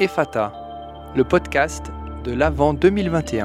Ephata, le podcast de l'Avent 2021.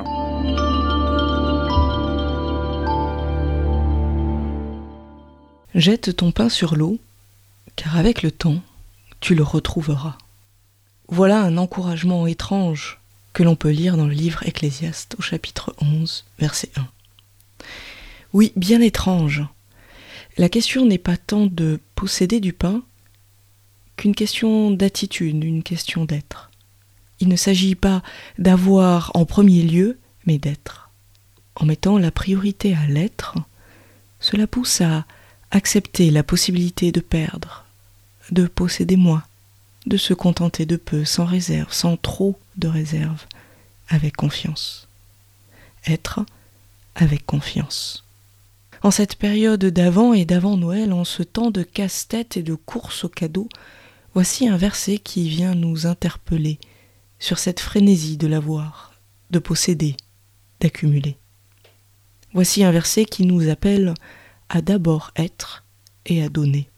Jette ton pain sur l'eau, car avec le temps, tu le retrouveras. Voilà un encouragement étrange que l'on peut lire dans le livre Ecclésiaste au chapitre 11, verset 1. Oui, bien étrange. La question n'est pas tant de posséder du pain qu'une question d'attitude, une question d'être. Il ne s'agit pas d'avoir en premier lieu, mais d'être. En mettant la priorité à l'être, cela pousse à accepter la possibilité de perdre, de posséder moins, de se contenter de peu, sans réserve, sans trop de réserve, avec confiance. Être avec confiance. En cette période d'avant et d'avant Noël, en ce temps de casse-tête et de course aux cadeaux, voici un verset qui vient nous interpeller sur cette frénésie de l'avoir, de posséder, d'accumuler. Voici un verset qui nous appelle à d'abord être et à donner.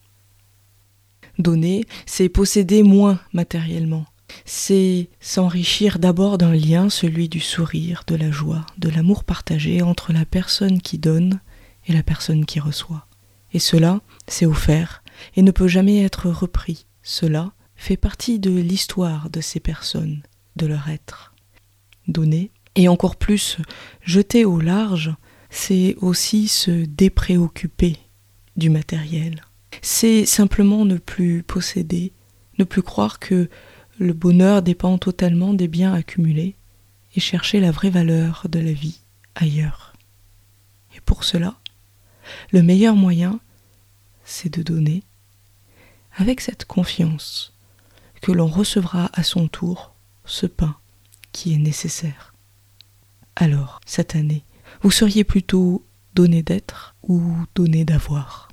Donner, c'est posséder moins matériellement. C'est s'enrichir d'abord d'un lien, celui du sourire, de la joie, de l'amour partagé entre la personne qui donne et la personne qui reçoit. Et cela, c'est offert et ne peut jamais être repris. Cela fait partie de l'histoire de ces personnes, de leur être. Donner, et encore plus jeter au large, c'est aussi se dépréoccuper du matériel. C'est simplement ne plus posséder, ne plus croire que le bonheur dépend totalement des biens accumulés et chercher la vraie valeur de la vie ailleurs. Et pour cela, le meilleur moyen, c'est de donner avec cette confiance que l'on recevra à son tour ce pain qui est nécessaire. Alors, cette année, vous seriez plutôt donné d'être ou donné d'avoir?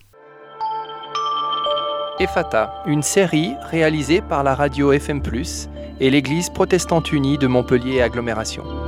Ephata, une série réalisée par la radio FM+, et l'Église protestante unie de Montpellier Agglomération.